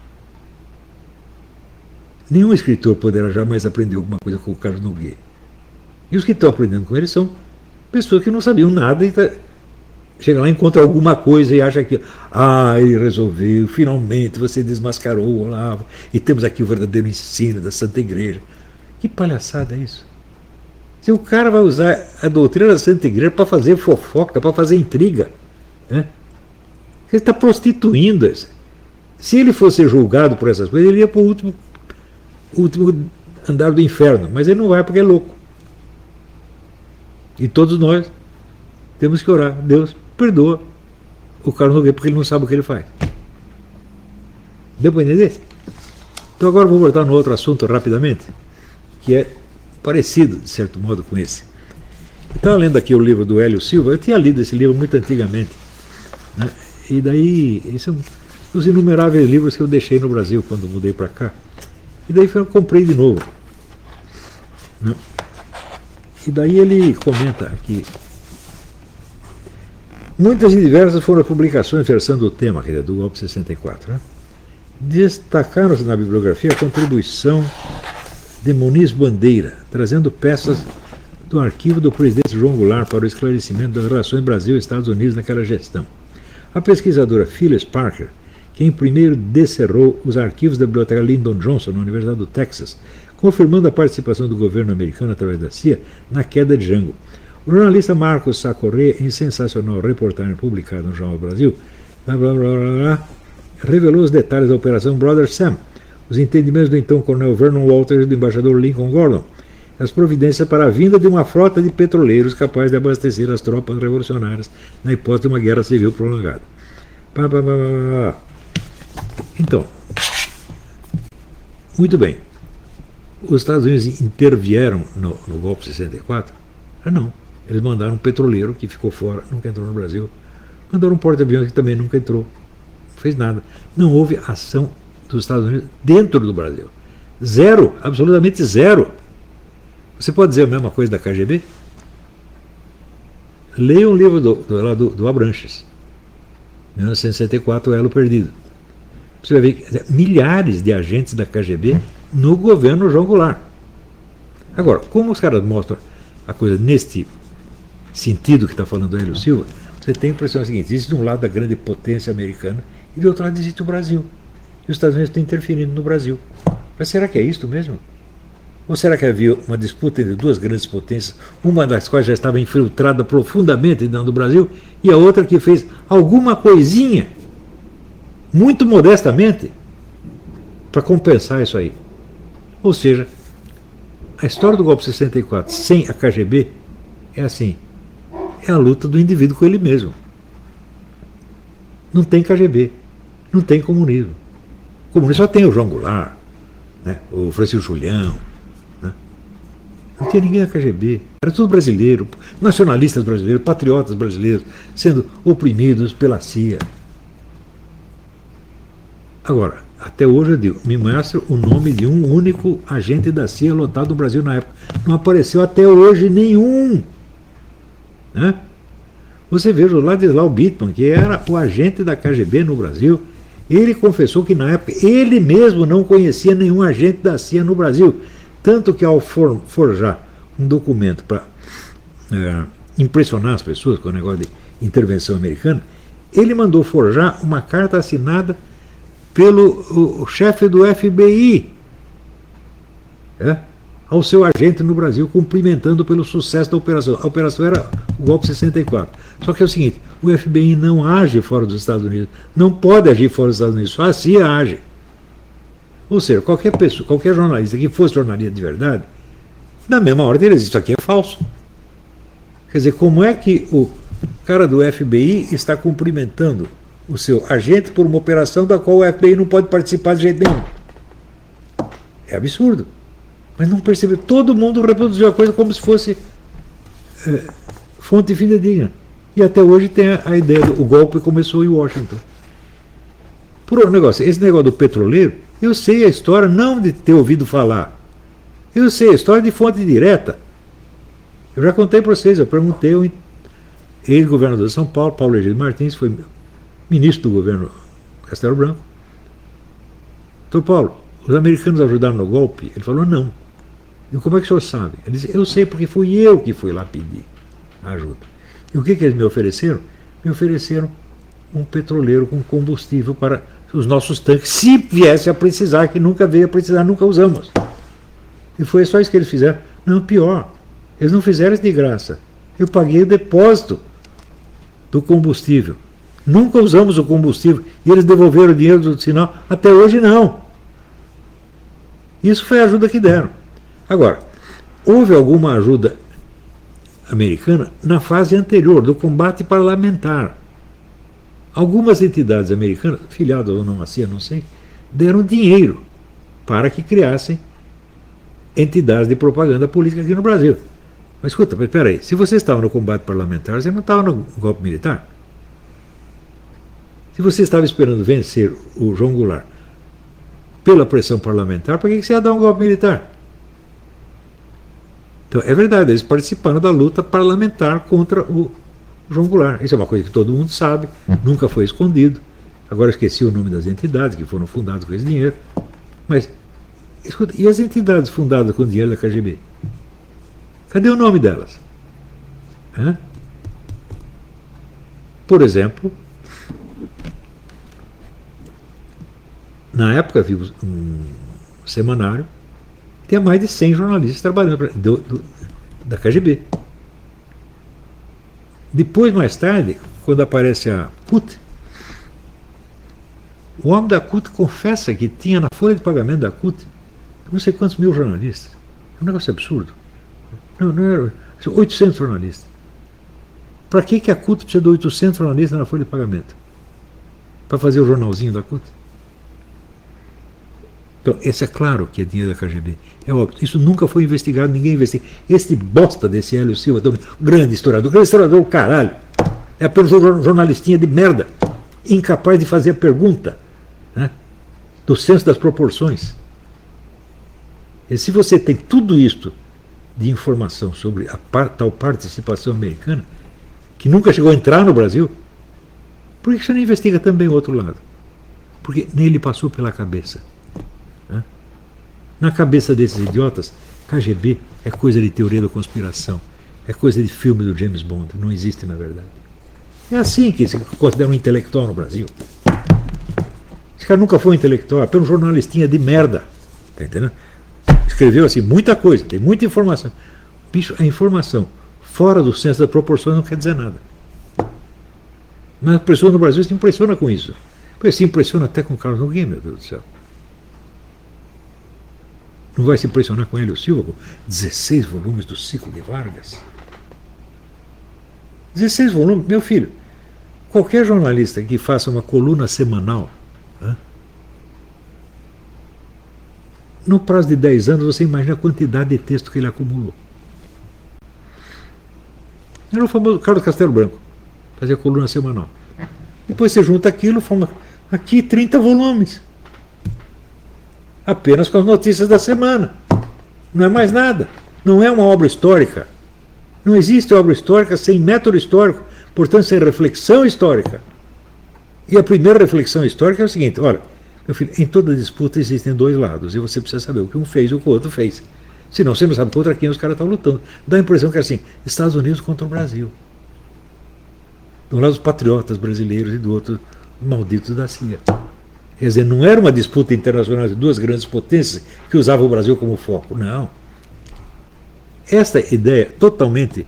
Speaker 1: Nenhum escritor poderá jamais aprender alguma coisa com o Carlos Nogueira. E os que estão aprendendo com ele são pessoas que não sabiam nada e tá, chega lá, encontra alguma coisa e acha que, ah, ele resolveu, finalmente você desmascarou o Olavo e temos aqui o verdadeiro ensino da Santa Igreja. Que palhaçada é isso? Se o cara vai usar a doutrina da Santa Igreja para fazer fofoca, para fazer intriga, né? Ele está prostituindo isso. Se ele fosse julgado por essas coisas, ele ia para o último, último andar do inferno, mas ele não vai porque é louco. E todos nós temos que orar. Deus perdoa o Carlos Nogueira porque ele não sabe o que ele faz. Deu para entender? Então agora vou voltar no outro assunto rapidamente, que é parecido, de certo modo, com esse. Estava lendo aqui o livro do Hélio Silva. Eu tinha lido esse livro muito antigamente, né? E daí, esses são os inumeráveis livros que eu deixei no Brasil quando mudei para cá. E daí eu comprei de novo, né? E daí ele comenta aqui: muitas e diversas foram as publicações versando o tema, quer dizer, do golpe de sessenta e quatro. Né? Destacaram-se na bibliografia a contribuição de Muniz Bandeira, trazendo peças do arquivo do presidente João Goulart para o esclarecimento das relações Brasil-Estados Unidos naquela gestão. A pesquisadora Phyllis Parker, quem primeiro descerrou os arquivos da biblioteca Lyndon Johnson na Universidade do Texas, confirmando a participação do governo americano através da C I A na queda de Jango. O jornalista Marcos Sacoré, em sensacional reportagem publicada no Jornal do Brasil, blá, blá, blá, blá, revelou os detalhes da Operação Brother Sam, os entendimentos do então coronel Vernon Walters e do embaixador Lincoln Gordon, as providências para a vinda de uma frota de petroleiros capaz de abastecer as tropas revolucionárias na hipótese de uma guerra civil prolongada. Pá, pá, pá, pá, pá. Então, muito bem. Os Estados Unidos intervieram no, no golpe de sessenta e quatro? Ah, não. Eles mandaram um petroleiro que ficou fora, nunca entrou no Brasil. Mandaram um porta-aviões que também nunca entrou. Não fez nada. Não houve ação dos Estados Unidos dentro do Brasil. Zero, absolutamente zero. Você pode dizer a mesma coisa da K G B? Leia um livro do, do, do, do Abranches, mil novecentos e sessenta e quatro, O Elo Perdido. Você vai ver que milhares de agentes da K G B no governo João Goulart. Agora, como os caras mostram a coisa neste sentido que está falando o Hélio Silva, você tem a impressão seguinte: existe de um lado a grande potência americana e do outro lado existe o Brasil. E os Estados Unidos estão interferindo no Brasil. Mas será que é isto mesmo? Ou será que havia uma disputa entre duas grandes potências, uma das quais já estava infiltrada profundamente dentro do Brasil, e a outra que fez alguma coisinha, muito modestamente, para compensar isso aí? Ou seja, a história do golpe de sessenta e quatro sem a K G B é assim, é a luta do indivíduo com ele mesmo. Não tem K G B, não tem comunismo. O comunismo só tem o João Goulart, né, o Francisco Julião, né? Não tinha ninguém da K G B. Era tudo brasileiro, nacionalistas brasileiros, patriotas brasileiros, sendo oprimidos pela C I A. Agora, até hoje eu digo, me mostra o nome de um único agente da C I A lotado no Brasil na época. Não apareceu até hoje nenhum. Né? Você veja o Ladislau Bittmann, que era o agente da K G B no Brasil, ele confessou que na época ele mesmo não conhecia nenhum agente da C I A no Brasil. Tanto que ao for, forjar um documento para é, impressionar as pessoas com o negócio de intervenção americana, ele mandou forjar uma carta assinada pelo o, o chefe do F B I, é, ao seu agente no Brasil, cumprimentando pelo sucesso da operação. A operação era o golpe de sessenta e quatro. Só que é o seguinte, o F B I não age fora dos Estados Unidos, não pode agir fora dos Estados Unidos, só a C I A age. Ou seja, qualquer pessoa, qualquer jornalista que fosse jornalista de verdade, na mesma hora ele diz, isso aqui é falso. Quer dizer, como é que o cara do F B I está cumprimentando o seu agente por uma operação da qual o F B I não pode participar de jeito nenhum? É absurdo. Mas não percebeu. Todo mundo reproduziu a coisa como se fosse é, fonte fidedigna. E até hoje tem a, a ideia do o golpe começou em Washington. Por outro negócio, esse negócio do petroleiro, eu sei a história não de ter ouvido falar. Eu sei a história de fonte direta. Eu já contei para vocês, eu perguntei ao ex-governador de São Paulo, Paulo Egídio Martins, foi ministro do governo Castelo Branco. Doutor Paulo, os americanos ajudaram no golpe? Ele falou, não. E como é que o senhor sabe? Ele disse, eu sei porque fui eu que fui lá pedir ajuda. E o que, que eles me ofereceram? Me ofereceram um petroleiro com combustível para os nossos tanques, se viesse a precisar, que nunca veio a precisar, nunca usamos. E foi só isso que eles fizeram. Não, pior, eles não fizeram isso de graça. Eu paguei o depósito do combustível. Nunca usamos o combustível. E eles devolveram o dinheiro do sinal. Até hoje não. Isso foi a ajuda que deram. Agora, houve alguma ajuda americana na fase anterior, do combate parlamentar. Algumas entidades americanas, filiadas ou não assim, não sei, deram dinheiro para que criassem entidades de propaganda política aqui no Brasil. Mas escuta, mas espera aí, se você estava no combate parlamentar, você não estava no golpe militar? Se você estava esperando vencer o João Goulart pela pressão parlamentar, por que você ia dar um golpe militar? Então, é verdade, eles participaram da luta parlamentar contra o João Goulart. Isso é uma coisa que todo mundo sabe, nunca foi escondido. Agora eu esqueci o nome das entidades que foram fundadas com esse dinheiro. Mas, escuta, e as entidades fundadas com o dinheiro da K G B? Cadê o nome delas? Hã? Por exemplo, na época havia um semanário que tinha mais de cem jornalistas trabalhando pra, do, do, da K G B. Depois, mais tarde, quando aparece a C U T, o homem da C U T confessa que tinha na folha de pagamento da C U T não sei quantos mil jornalistas. É um negócio absurdo. Não, não era oitocentos jornalistas. Para que, que a C U T precisa de oitocentos jornalistas na folha de pagamento? Para fazer o jornalzinho da C U T? Então, esse é claro que é dinheiro da K G B. É óbvio. Isso nunca foi investigado, ninguém investiga. Esse bosta desse Hélio Silva, tão, grande historiador, grande historiador, caralho. É apenas um jornalistinha de merda, incapaz de fazer a pergunta, né, do senso das proporções. E se você tem tudo isto de informação sobre a par, tal participação americana, que nunca chegou a entrar no Brasil, por que você não investiga também o outro lado? Porque nem lhe passou pela cabeça. Né? Na cabeça desses idiotas, K G B é coisa de teoria da conspiração, é coisa de filme do James Bond, não existe na verdade. É assim que se considera um intelectual no Brasil. Esse cara nunca foi um intelectual, é apenas um jornalistinha de merda. Tá entendendo? Escreveu assim muita coisa, tem muita informação. Bicho, a informação fora do senso das proporções não quer dizer nada. Mas as pessoas no Brasil se impressionam com isso. Se impressiona até com o Carlos Nogueira, meu Deus do céu. Não vai se impressionar com Hélio Silva, com dezesseis volumes do Ciclo de Vargas? dezesseis volumes, meu filho. Qualquer jornalista que faça uma coluna semanal, né, no prazo de dez anos, você imagina a quantidade de texto que ele acumulou. Era o famoso Carlos Castelo Branco, fazia coluna semanal. Depois você junta aquilo, forma aqui trinta volumes. Apenas com as notícias da semana. Não é mais nada. Não é uma obra histórica. Não existe obra histórica sem método histórico, portanto, sem reflexão histórica. E a primeira reflexão histórica é o seguinte: olha, meu filho, em toda disputa existem dois lados, e você precisa saber o que um fez e o que o outro fez. Senão você não sabe contra quem os caras estão lutando. Dá a impressão que é assim, Estados Unidos contra o Brasil. De um lado os patriotas brasileiros e do outro os malditos da C I A. Quer dizer, não era uma disputa internacional de duas grandes potências que usavam o Brasil como foco, não. Esta ideia totalmente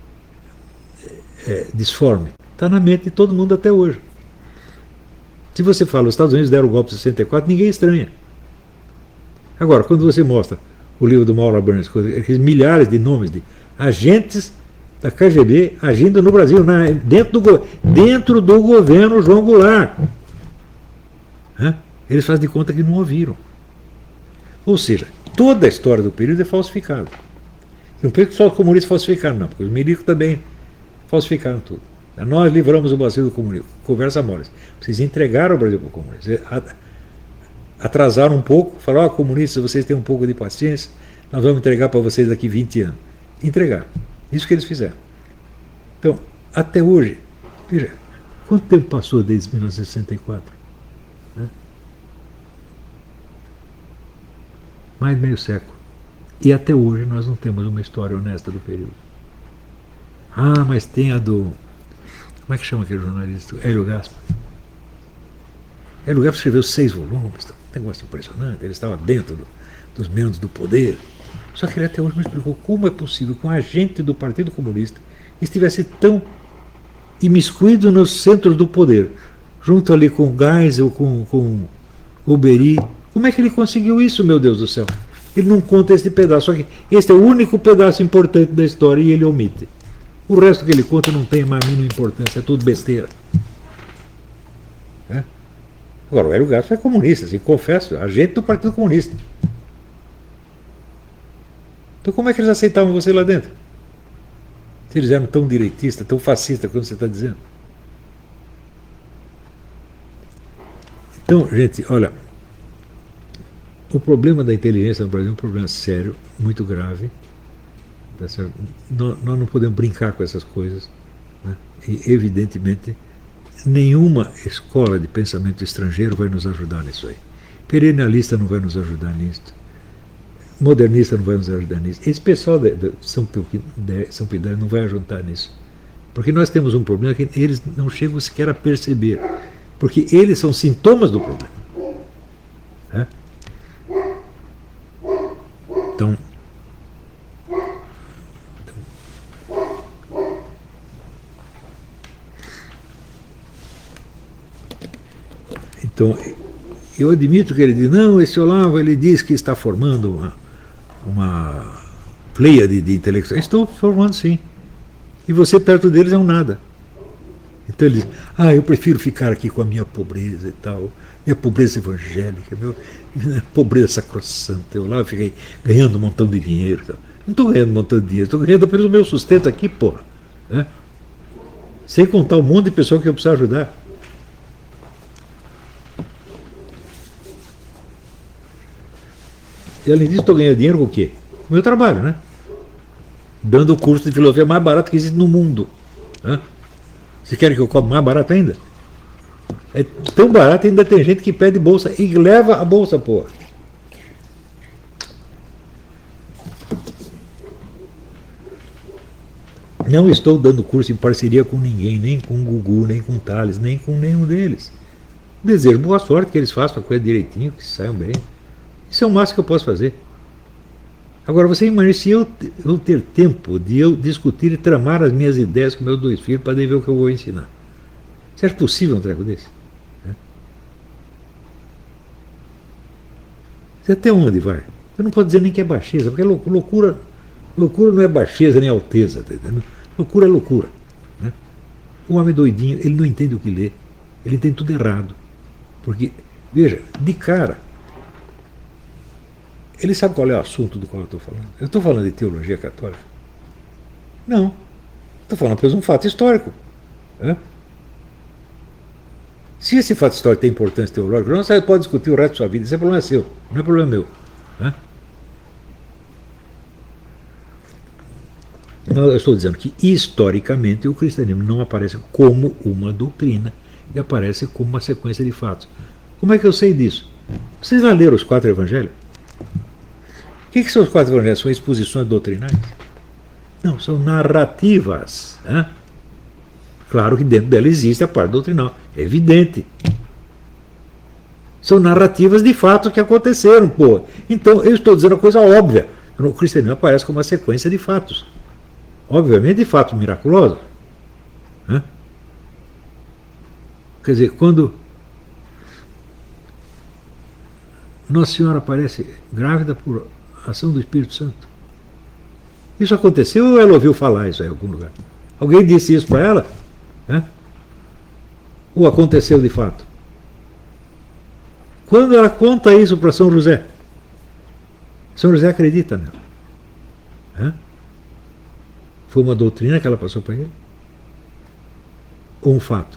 Speaker 1: é, disforme está na mente de todo mundo até hoje. Se você fala, os Estados Unidos deram o golpe em sessenta e quatro, ninguém estranha. Agora, quando você mostra o livro do Mauro Burns, aqueles milhares de nomes de agentes da K G B agindo no Brasil, na, dentro, do, dentro do governo João Goulart. Hã? Eles fazem de conta que não ouviram. Ou seja, toda a história do período é falsificada. Não penso que só os comunistas falsificaram, não, porque os milicos também falsificaram tudo. Nós livramos o Brasil do comunismo. Conversa mole. Vocês entregaram o Brasil para o comunismo. Atrasaram um pouco, falaram, ó, oh, comunistas, vocês têm um pouco de paciência, nós vamos entregar para vocês daqui vinte anos. Entregaram. Isso que eles fizeram. Então, até hoje, veja, quanto tempo passou desde mil novecentos e sessenta e quatro? Né? Mais de meio século. E até hoje nós não temos uma história honesta do período. Ah, mas tem a do... Como é que chama aquele jornalista? Hélio Gaspar. Hélio Gaspar escreveu seis volumes, um negócio impressionante, ele estava dentro do, dos membros do poder. Só que ele até hoje me explicou como é possível que um agente do Partido Comunista estivesse tão imiscuído nos centros do poder, junto ali com Geisel, com, com o Beri. Como é que ele conseguiu isso, meu Deus do céu? Ele não conta esse pedaço, só que esse é o único pedaço importante da história e ele omite. O resto que ele conta não tem mais a mínima importância, é tudo besteira. É? Agora, o Hélio Gaspar é comunista, assim, confesso, agente do Partido Comunista. Então como é que eles aceitavam você lá dentro? Se eles eram tão direitistas, tão fascistas, como você está dizendo. Então, gente, olha, o problema da inteligência no Brasil é um problema sério, muito grave. Tá certo? Nós, nós não podemos brincar com essas coisas. Né? E, evidentemente, nenhuma escola de pensamento estrangeiro vai nos ajudar nisso aí. Perennialista não vai nos ajudar nisso. Modernista não vai nos ajudar nisso. Esse pessoal de, de São Pedro não vai ajudar nisso. Porque nós temos um problema que eles não chegam sequer a perceber. Porque eles são sintomas do problema. É? Então, então, eu admito que ele diz, não, esse Olavo, ele diz que está formando uma, uma pleiade de intelectuais. Estou formando, sim. E você perto deles é um nada. Então ele diz, ah, eu prefiro ficar aqui com a minha pobreza e tal, minha pobreza evangélica, meu, minha pobreza sacrossanta. Eu lá fiquei ganhando um montão de dinheiro. Tal. Não estou ganhando um montão de dinheiro, estou ganhando pelo meu sustento aqui, porra. Né? Sem contar um monte de pessoas que eu preciso ajudar. E além disso, estou ganhando dinheiro com o quê? Com o meu trabalho, né? Dando o curso de filosofia mais barato que existe no mundo. Né? Vocês querem que eu cobre mais barato ainda? É tão barato, ainda tem gente que pede bolsa e leva a bolsa, porra. Não estou dando curso em parceria com ninguém, nem com o Gugu, nem com o Thales, nem com nenhum deles. Desejo boa sorte, que eles façam a coisa direitinho, que saiam bem. Isso é o máximo que eu posso fazer. Agora, você imagina se eu, eu ter tempo de eu discutir e tramar as minhas ideias com meus dois filhos para ver o que eu vou ensinar. Você acha possível um treco desse? É? Você até onde vai? Eu não posso dizer nem que é baixeza, porque loucura, loucura não é baixeza nem alteza. Tá entendendo? Loucura é loucura. Né? Um homem doidinho, ele não entende o que lê. Ele entende tudo errado. Porque, veja, de cara, ele sabe qual é o assunto do qual eu estou falando? Eu estou falando de teologia católica? Não. Estou falando apenas de um fato histórico. Né? Se esse fato histórico tem importância teológica, não, você pode discutir o resto da sua vida. Esse é problema seu, não é problema meu. Né? Eu estou dizendo que, historicamente, o cristianismo não aparece como uma doutrina, e aparece como uma sequência de fatos. Como é que eu sei disso? Vocês já leram os quatro evangelhos? O que, que são os quatro evangelhos? São exposições doutrinais? Não, são narrativas. Né? Claro que dentro dela existe a parte doutrinal. É evidente. São narrativas de fatos que aconteceram, pô. Então, eu estou dizendo uma coisa óbvia. O cristianismo aparece como uma sequência de fatos. Obviamente, de fatos miraculosos. Né? Quer dizer, quando Nossa Senhora aparece grávida por ação do Espírito Santo, Isso aconteceu ou ela ouviu falar isso em algum lugar? Alguém disse isso para ela? Né? Ou aconteceu de fato? Quando ela conta isso para São José, São José acredita nela. Né? Foi uma doutrina que ela passou para ele? Ou um fato?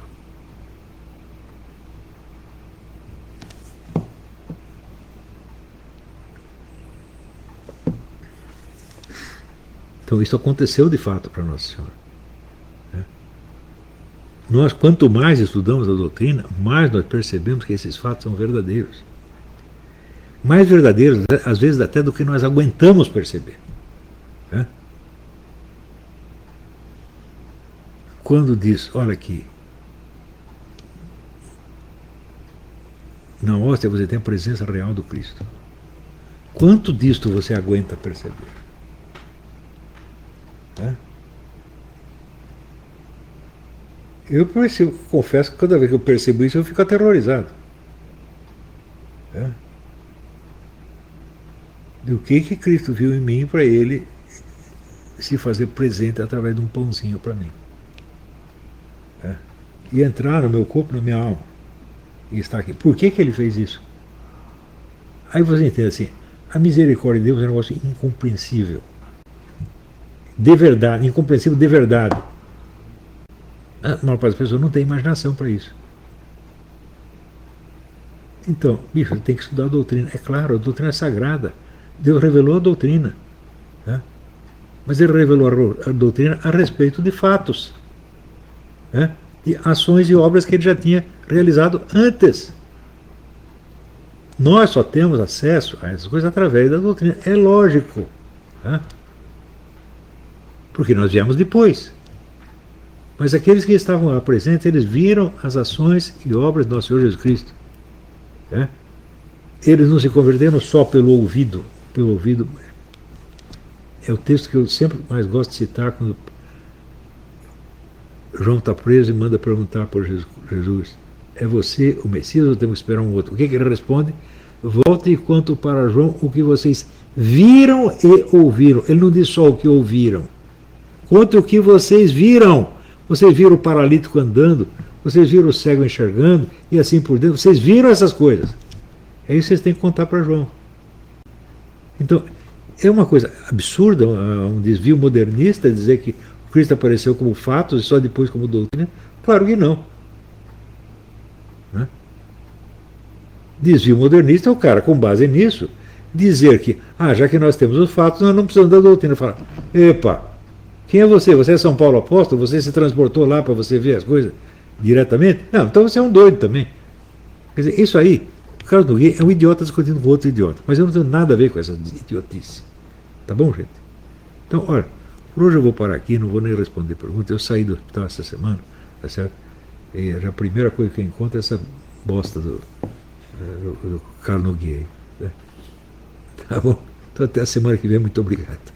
Speaker 1: Então isso aconteceu de fato para Nossa Senhora. Né? Nós, quanto mais estudamos a doutrina, mais nós percebemos que esses fatos são verdadeiros. Mais verdadeiros, às vezes, até do que nós aguentamos perceber. Né? Quando diz, olha aqui, na hóstia você tem a presença real do Cristo. Quanto disto você aguenta perceber? Né? Eu percebo, confesso que cada vez que eu percebo isso eu fico aterrorizado. Né? Do que que Cristo viu em mim para ele se fazer presente através de um pãozinho para mim. Né? E entrar no meu corpo, na minha alma. E estar aqui. Por que que ele fez isso? Aí você entende assim, a misericórdia de Deus é um negócio incompreensível. De verdade, incompreensível de verdade. A maior parte das pessoas não tem imaginação para isso. Então, bicho, tem que estudar a doutrina. É claro, a doutrina é sagrada. Deus revelou a doutrina. Né? Mas ele revelou a doutrina a respeito de fatos. Né? De ações e obras que ele já tinha realizado antes. Nós só temos acesso a essas coisas através da doutrina. É lógico. Né? Porque nós viemos depois. Mas aqueles que estavam lá presentes, eles viram as ações e obras do nosso Senhor Jesus Cristo. Né? Eles não se converteram só pelo ouvido. Pelo ouvido. É o texto que eu sempre mais gosto de citar quando João está preso e manda perguntar por Jesus: é você o Messias ou temos que esperar um outro? O que, que ele responde? Volte e conto para João o que vocês viram e ouviram. Ele não diz só o que ouviram. Conte o que vocês viram. Vocês viram o paralítico andando, vocês viram o cego enxergando e assim por dentro. Vocês viram essas coisas. É isso que vocês têm que contar para João. Então, é uma coisa absurda, um desvio modernista dizer que o Cristo apareceu como fatos e só depois como doutrina. Claro que não. Né? Desvio modernista é o cara, com base nisso, dizer que, ah, já que nós temos os fatos, nós não precisamos da doutrina. Falar, epa, quem é você? Você é São Paulo apóstolo? Você se transportou lá para você ver as coisas diretamente? Não, então você é um doido também. Quer dizer, isso aí, o Carlos Nogueira é um idiota discutindo com outro idiota. Mas eu não tenho nada a ver com essa idiotice. Tá bom, gente? Então, olha, por hoje eu vou parar aqui, não vou nem responder perguntas. Eu saí do hospital essa semana, tá certo? E a primeira coisa que eu encontro é essa bosta do, do, do Carlos Nogueira. Né? Tá bom? Então até a semana que vem, muito obrigado.